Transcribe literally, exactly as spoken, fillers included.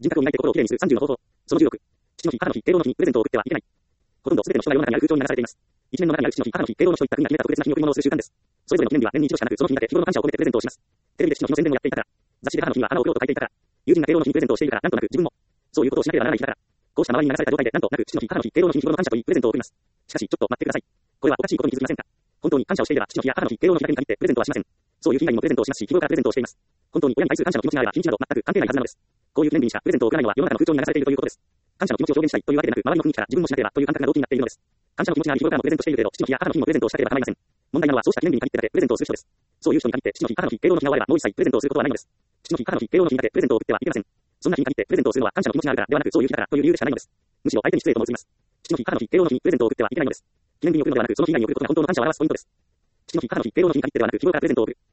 人格を磨いて心をきれいにするさんじゅうの方法。そのじゅうろく。父の日、母の日、敬老の日にプレゼントを送ってはいけない。ほとんど全ての人が世の中にある風潮に流されています。一年の中にある父の日、母の日、敬老の日といった国が決めた特別な日に贈り物をする習慣です。それぞれの記念日は年に一度しかなく、その日にだけ日頃の感謝を込めてプレゼントをします。テレビで父の日の宣伝をやっていたから。雑誌で母の日には花を贈ろうと書いていたから。友人が敬老の日にプレゼントをしているから、なんとなく自分もそういうことをしなければならない日だから。こうした周りに流された状態で、なんとなく父の日、母の日、敬老の日に日頃の感謝といいプレゼントを送ります。しかし、ちょっと待ってください。これはおかしいことに気づきませんか？本当に感謝をしていれば、父の日や母の日、敬老の日だけに限ってプレゼントはしません。そういう日以外にもプレゼントをしますし、日頃からプレゼントをしています。本当に親に対する感謝の気持ちがあれば、日にちなど全く関係ないはずなのです。こういう記念日にしかプレゼントを送らないのは世の中の風潮に流されているということです。感謝の気持ちを表現したいというわけでなく、周りの雰囲気から自分もしなければという感覚が動機になっているのです。感謝の気持ちがあり、日頃からもプレゼントしているけど、父の日や母の日にもプレゼントをしたければ構いません。問題なのは、そうした記念日に限ってだけプレゼントをする人です。そういう人に限って、父の日、母の日、敬老の日が終われば、もう一切プレゼントをすることはないのです。父の日、母の日、敬老の日にだけプレゼントを送ってはいけません。そんな日に限ってプレゼントをするのは感謝の気持ちがあるからではなく、そういう日だからという理由でしかないのです。むしろ相手に失礼とも映ります。父の日、母の日、敬老の日にプレゼントを送ってはいけないのです。記念日に送るのではなく、その日以外に送ることが本当の感謝を表すポイントです。父の日、母の日、敬老の日に限ってではなく、日頃からプレゼントを送る。